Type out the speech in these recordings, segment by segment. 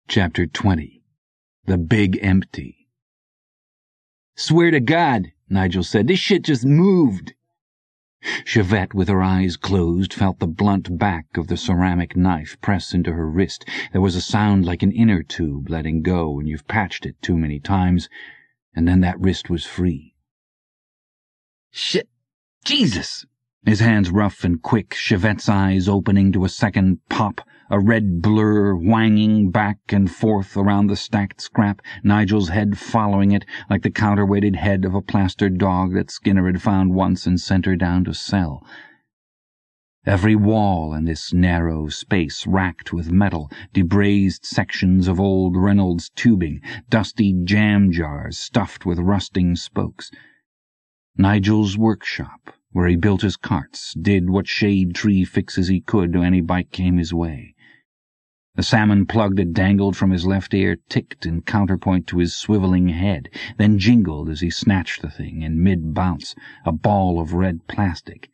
Chapter 20. The Big Empty. "Swear to God," Nigel said, "this shit just moved." Chevette, with her eyes closed, felt the blunt back of the ceramic knife press into her wrist. There was a sound like an inner tube letting go when you've patched it too many times, and then that wrist was free. "Shit! Jesus!" His hands rough and quick, Chevette's eyes opening to a second pop, a red blur whanging back and forth around the stacked scrap, Nigel's head following it like the counterweighted head of a plaster dog that Skinner had found once and sent her down to sell. Every wall in this narrow space racked with metal, debraised sections of old Reynolds tubing, dusty jam jars stuffed with rusting spokes. Nigel's workshop, where he built his carts, did what shade tree fixes he could to any bike came his way. The salmon plug that dangled from his left ear ticked in counterpoint to his swiveling head, then jingled as he snatched the thing in mid-bounce, a ball of red plastic.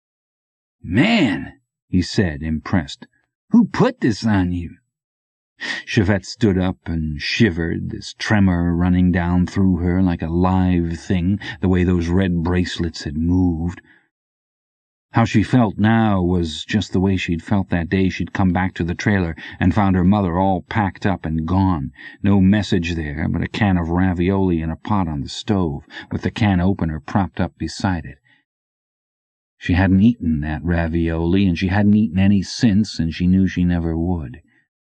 "Man," he said, impressed, "who put this on you?" Chevette stood up and shivered, this tremor running down through her like a live thing, the way those red bracelets had moved. How she felt now was just the way she'd felt that day she'd come back to the trailer and found her mother all packed up and gone. No message there, but a can of ravioli in a pot on the stove, with the can opener propped up beside it. She hadn't eaten that ravioli, and she hadn't eaten any since, and she knew she never would.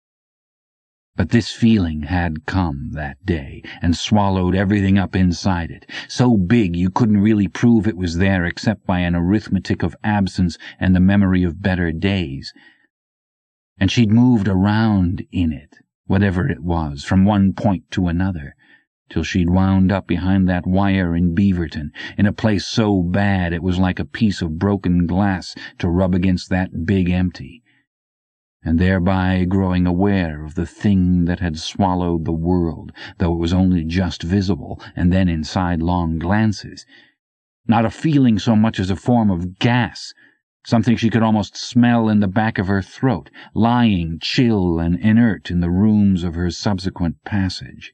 But this feeling had come that day and swallowed everything up inside it, so big you couldn't really prove it was there except by an arithmetic of absence and the memory of better days. And she'd moved around in it, whatever it was, from one point to another, till she'd wound up behind that wire in Beaverton, in a place so bad it was like a piece of broken glass to rub against that big empty, and thereby growing aware of the thing that had swallowed the world, though it was only just visible, and then inside long glances. Not a feeling so much as a form of gas, something she could almost smell in the back of her throat, lying chill and inert in the rooms of her subsequent passage.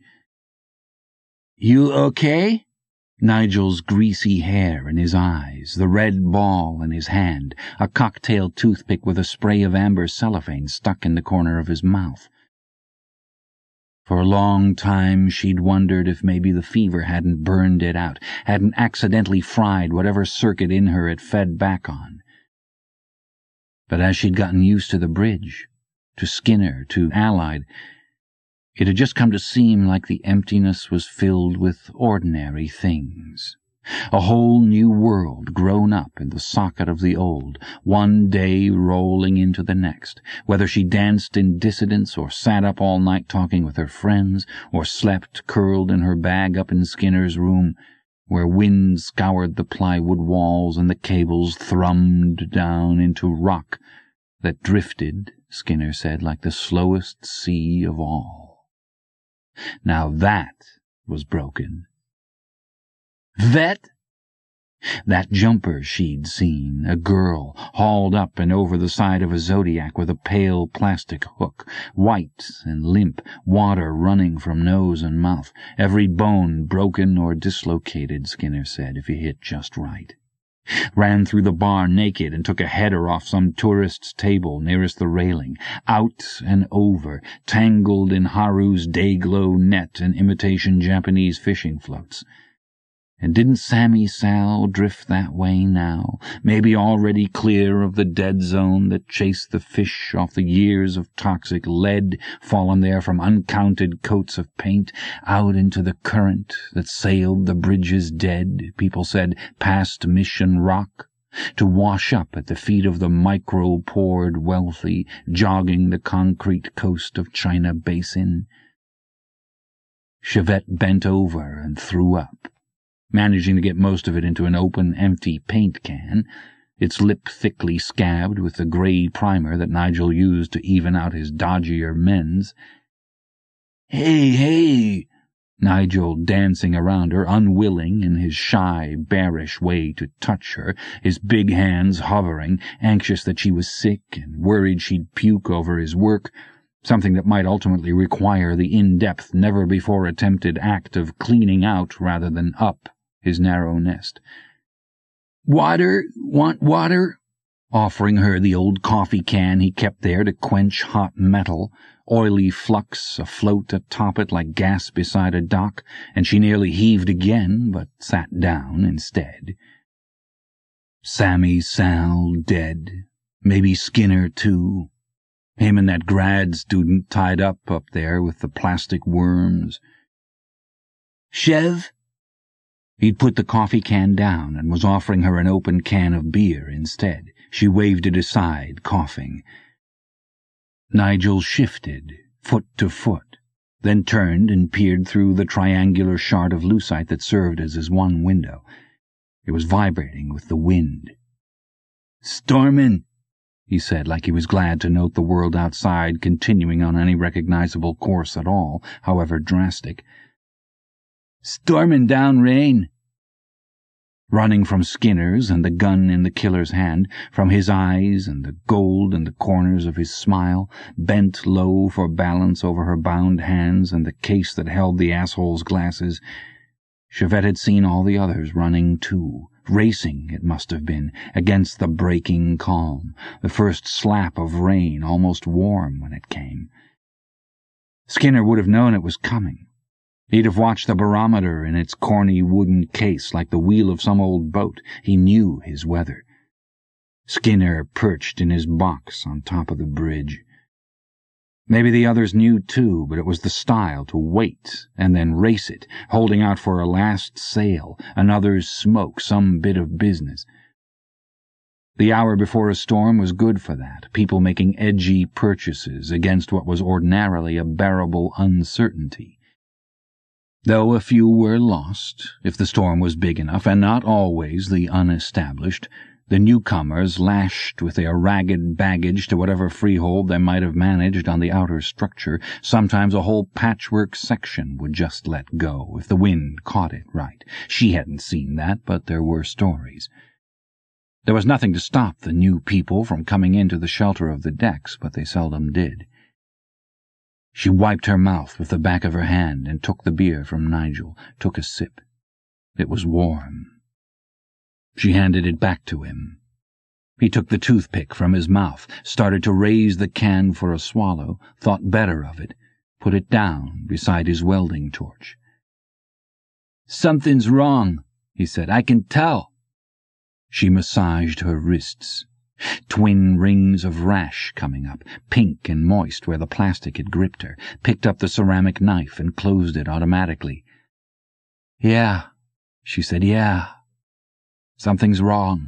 "You okay?" Nigel's greasy hair in his eyes, the red ball in his hand, a cocktail toothpick with a spray of amber cellophane stuck in the corner of his mouth. For a long time she'd wondered if maybe the fever hadn't burned it out, hadn't accidentally fried whatever circuit in her it fed back on. But as she'd gotten used to the bridge, to Skinner, to Allied, it had just come to seem like the emptiness was filled with ordinary things. A whole new world grown up in the socket of the old, one day rolling into the next, whether she danced in dissidence or sat up all night talking with her friends, or slept curled in her bag up in Skinner's room, where wind scoured the plywood walls and the cables thrummed down into rock that drifted, Skinner said, like the slowest sea of all. Now that was broken. Vet? That jumper she'd seen, a girl, hauled up and over the side of a Zodiac with a pale plastic hook, white and limp, water running from nose and mouth, every bone broken or dislocated, Skinner said, if you hit just right. Ran through the bar naked and took a header off some tourist's table nearest the railing, out and over, tangled in Haru's day-glow net and imitation Japanese fishing floats. And didn't Sammy Sal drift that way now, maybe already clear of the dead zone that chased the fish off the years of toxic lead fallen there from uncounted coats of paint, out into the current that sailed the bridges dead, people said, past Mission Rock, to wash up at the feet of the micro-pored wealthy, jogging the concrete coast of China Basin? Chevette bent over and threw up, managing to get most of it into an open, empty paint can, its lip thickly scabbed with the grey primer that Nigel used to even out his dodgier men's. "Hey," Nigel dancing around her, unwilling in his shy, bearish way to touch her, his big hands hovering, anxious that she was sick and worried she'd puke over his work, something that might ultimately require the in-depth, never-before-attempted act of cleaning out rather than up his narrow nest. "Water? Want water?" Offering her the old coffee can he kept there to quench hot metal, oily flux afloat atop it like gas beside a dock, and she nearly heaved again, but sat down instead. Sammy Sal dead. Maybe Skinner, too. Him and that grad student tied up there with the plastic worms. "Chev?" He'd put the coffee can down and was offering her an open can of beer instead. She waved it aside, coughing. Nigel shifted, foot to foot, then turned and peered through the triangular shard of lucite that served as his one window. It was vibrating with the wind. "Stormin'," he said, like he was glad to note the world outside continuing on any recognizable course at all, however drastic. "Stormin' down rain." Running from Skinner's and the gun in the killer's hand, from his eyes and the gold in the corners of his smile, bent low for balance over her bound hands and the case that held the asshole's glasses, Chevette had seen all the others running too, racing, it must have been, against the breaking calm, the first slap of rain, almost warm when it came. Skinner would have known it was coming. He'd have watched the barometer in its corny wooden case like the wheel of some old boat. He knew his weather. Skinner perched in his box on top of the bridge. Maybe the others knew too, but it was the style to wait and then race it, holding out for a last sail, another's smoke, some bit of business. The hour before a storm was good for that, people making edgy purchases against what was ordinarily a bearable uncertainty. Though a few were lost, if the storm was big enough, and not always the unestablished, the newcomers lashed with their ragged baggage to whatever freehold they might have managed on the outer structure. Sometimes a whole patchwork section would just let go, if the wind caught it right. She hadn't seen that, but there were stories. There was nothing to stop the new people from coming into the shelter of the decks, but they seldom did. She wiped her mouth with the back of her hand and took the beer from Nigel, took a sip. It was warm. She handed it back to him. He took the toothpick from his mouth, started to raise the can for a swallow, thought better of it, put it down beside his welding torch. "Something's wrong," he said. "I can tell." She massaged her wrists. Twin rings of rash coming up, pink and moist where the plastic had gripped her, picked up the ceramic knife and closed it automatically. "Yeah," she said, "yeah. Something's wrong."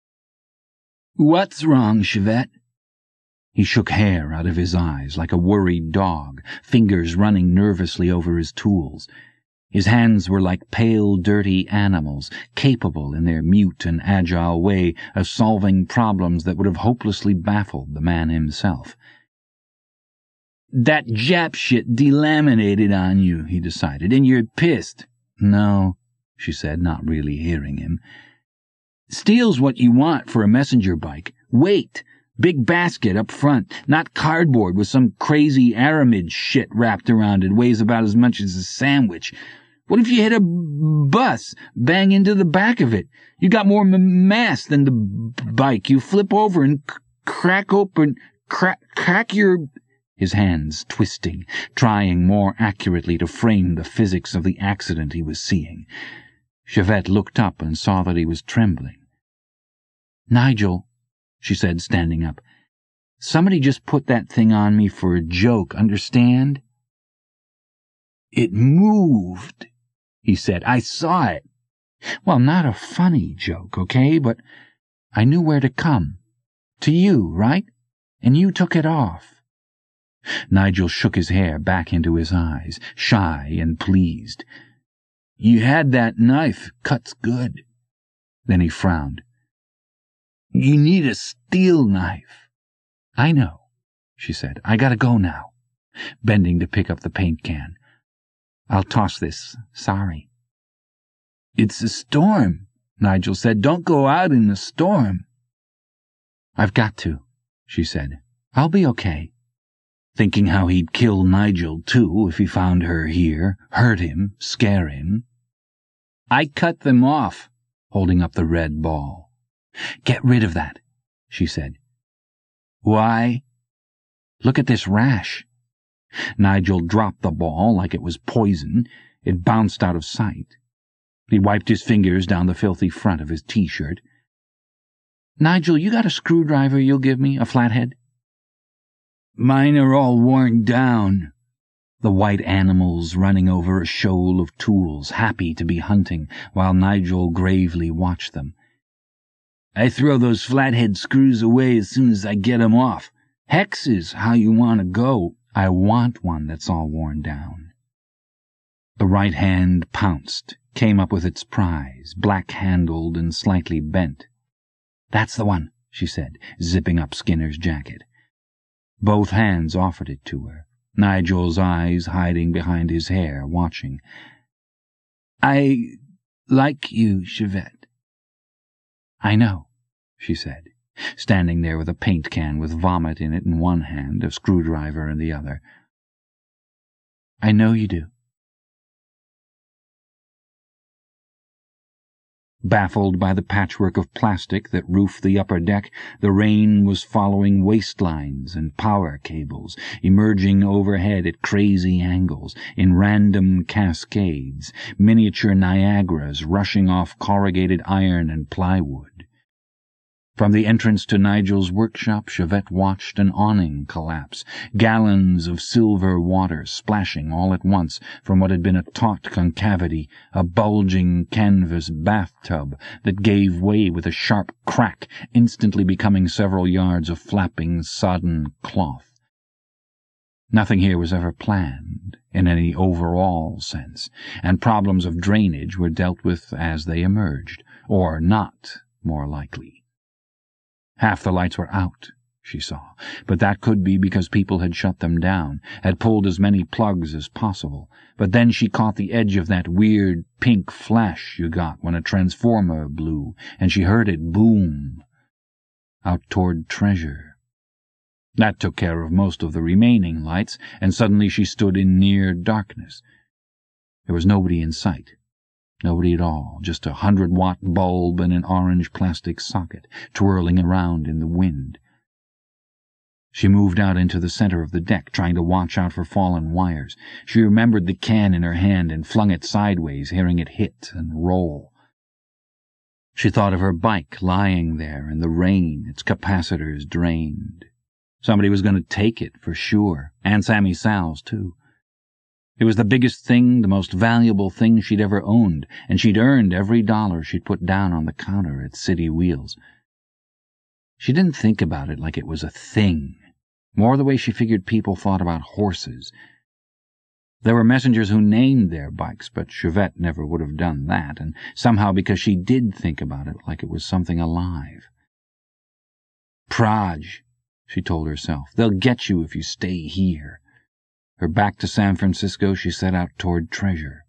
"What's wrong, Chevette?" He shook hair out of his eyes like a worried dog, fingers running nervously over his tools. His hands were like pale, dirty animals, capable in their mute and agile way of solving problems that would have hopelessly baffled the man himself. "That Jap shit delaminated on you," he decided, "and you're pissed." "No," she said, not really hearing him. "Steel's what you want for a messenger bike. Weight. Big basket up front, not cardboard with some crazy aramid shit wrapped around it, weighs about as much as a sandwich. What if you hit a bus, bang into the back of it? You got more mass than the bike. You flip over and crack your—" His hands twisting, trying more accurately to frame the physics of the accident he was seeing. Chevette looked up and saw that he was trembling. "Nigel," she said, standing up, "somebody just put that thing on me for a joke, understand?" "It moved," he said. "I saw it." "Well, not a funny joke, okay? But I knew where to come. To you, right? And you took it off." Nigel shook his hair back into his eyes, shy and pleased. "You had that knife. Cuts good." Then he frowned. "You need a steel knife." "I know," she said. "I gotta go now," bending to pick up the paint can. "I'll toss this. Sorry." "It's a storm," Nigel said. "Don't go out in the storm." "I've got to," she said. "I'll be okay." thinking how he'd kill Nigel, too, if he found her here, hurt him, scare him. "I cut them off," holding up the red ball. "Get rid of that," she said. "Why?" "Look at this rash." Nigel dropped the ball like it was poison. It bounced out of sight. He wiped his fingers down the filthy front of his T-shirt. "Nigel, you got a screwdriver you'll give me, a flathead?" "Mine are all worn down." The white animals running over a shoal of tools, happy to be hunting, while Nigel gravely watched them. "I throw those flathead screws away as soon as I get 'em off. Hex is how you want to go." "I want one that's all worn down." The right hand pounced, came up with its prize, black-handled and slightly bent. "That's the one," she said, zipping up Skinner's jacket. Both hands offered it to her, Nigel's eyes hiding behind his hair, watching. "I like you, Chevette." "I know," she said, standing there with a paint can with vomit in it in one hand, a screwdriver in the other. "I know you do." Baffled by the patchwork of plastic that roofed the upper deck, the rain was following waistlines and power cables, emerging overhead at crazy angles, in random cascades, miniature Niagaras rushing off corrugated iron and plywood. From the entrance to Nigel's workshop, Chevette watched an awning collapse, gallons of silver water splashing all at once from what had been a taut concavity, a bulging canvas bathtub that gave way with a sharp crack, instantly becoming several yards of flapping, sodden cloth. Nothing here was ever planned, in any overall sense, and problems of drainage were dealt with as they emerged, or not, more likely. Half the lights were out, she saw, but that could be because people had shut them down, had pulled as many plugs as possible. But then she caught the edge of that weird pink flash you got when a transformer blew, and she heard it boom out toward Treasure. That took care of most of the remaining lights, and suddenly she stood in near darkness. There was nobody in sight. Nobody at all, just a 100-watt bulb in an orange plastic socket, twirling around in the wind. She moved out into the center of the deck, trying to watch out for fallen wires. She remembered the can in her hand and flung it sideways, hearing it hit and roll. She thought of her bike lying there in the rain, its capacitors drained. Somebody was going to take it, for sure, and Sammy Sal's, too. It was the biggest thing, the most valuable thing she'd ever owned, and she'd earned every dollar she'd put down on the counter at City Wheels. She didn't think about it like it was a thing, more the way she figured people thought about horses. There were messengers who named their bikes, but Chevette never would have done that, and somehow because she did think about it like it was something alive. "Praj," she told herself, "they'll get you if you stay here." Her back to San Francisco, she set out toward Treasure.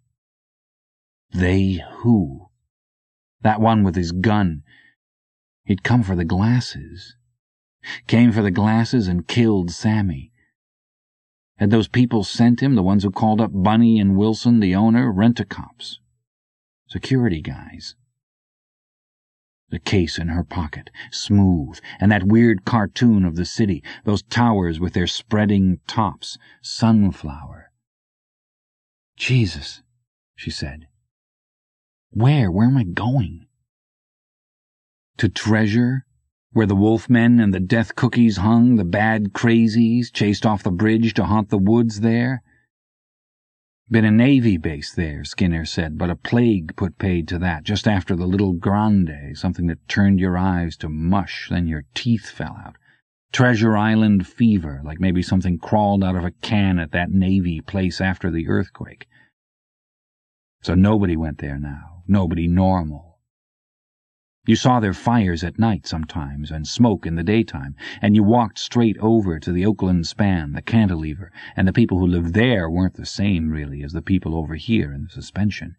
They who? That one with his gun. He'd come for the glasses. Came for the glasses and killed Sammy. Had those people sent him, the ones who called up Bunny and Wilson, the owner, rent-a-cops? Security guys. The case in her pocket, smooth, and that weird cartoon of the city, those towers with their spreading tops, sunflower. "Jesus," she said. Where am I going?" To Treasure, where the wolfmen and the death cookies hung, the bad crazies chased off the bridge to haunt the woods there. Been a Navy base there, Skinner said, but a plague put paid to that, just after the Little Grande, something that turned your eyes to mush, then your teeth fell out. Treasure Island fever, like maybe something crawled out of a can at that Navy place after the earthquake. So nobody went there now, nobody normal. You saw their fires at night sometimes, and smoke in the daytime, and you walked straight over to the Oakland span, the cantilever, and the people who lived there weren't the same, really, as the people over here in the suspension.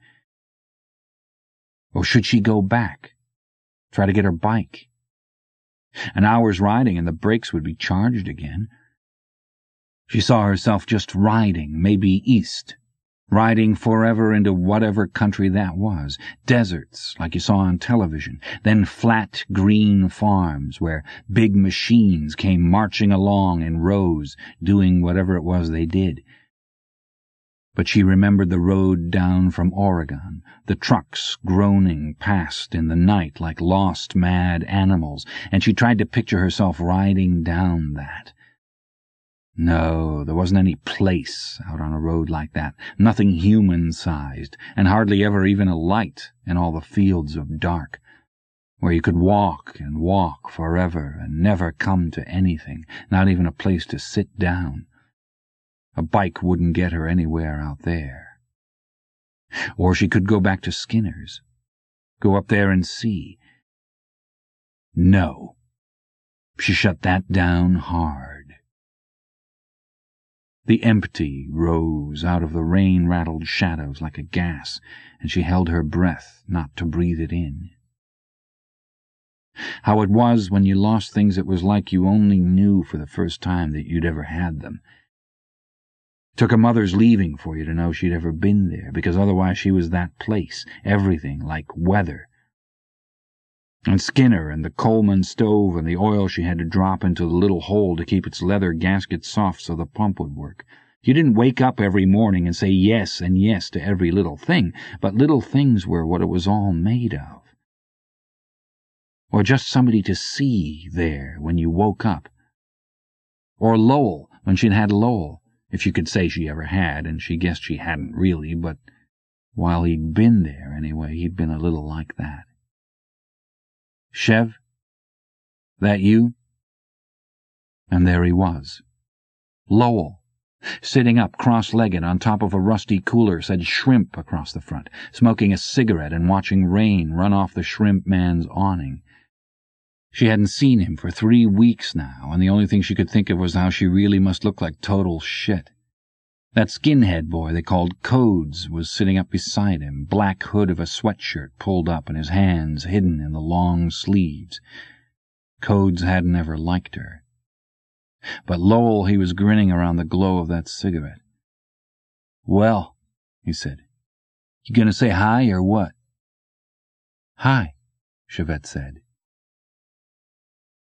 Or should she go back? Try to get her bike? An hour's riding and the brakes would be charged again. She saw herself just riding, maybe east, riding forever into whatever country that was. Deserts, like you saw on television, then flat green farms where big machines came marching along in rows, doing whatever it was they did. But she remembered the road down from Oregon, the trucks groaning past in the night like lost mad animals, and she tried to picture herself riding down that. No, there wasn't any place out on a road like that, nothing human-sized, and hardly ever even a light in all the fields of dark, where you could walk and walk forever and never come to anything, not even a place to sit down. A bike wouldn't get her anywhere out there. Or she could go back to Skinner's, go up there and see. No. She shut that down hard. The empty rose out of the rain-rattled shadows like a gas, and she held her breath not to breathe it in. How it was when you lost things, it was like you only knew for the first time that you'd ever had them. Took a mother's leaving for you to know she'd ever been there, because otherwise she was that place, everything, like weather. And Skinner and the Coleman stove and the oil she had to drop into the little hole to keep its leather gasket soft so the pump would work. You didn't wake up every morning and say yes and yes to every little thing, but little things were what it was all made of. Or just somebody to see there when you woke up. Or Lowell, when she'd had Lowell. If you could say she ever had, and she guessed she hadn't really, but while he'd been there anyway, he'd been a little like that. Chev? That you? And there he was. Lowell, sitting up cross-legged on top of a rusty cooler said shrimp across the front, smoking a cigarette and watching rain run off the shrimp man's awning. She hadn't seen him for 3 weeks now, and the only thing she could think of was how she really must look like total shit. That skinhead boy they called Codes was sitting up beside him, black hood of a sweatshirt pulled up and his hands hidden in the long sleeves. Codes hadn't ever liked her. But Lowell, he was grinning around the glow of that cigarette. "Well," he said, "you gonna say hi or what?" "Hi," Chevette said.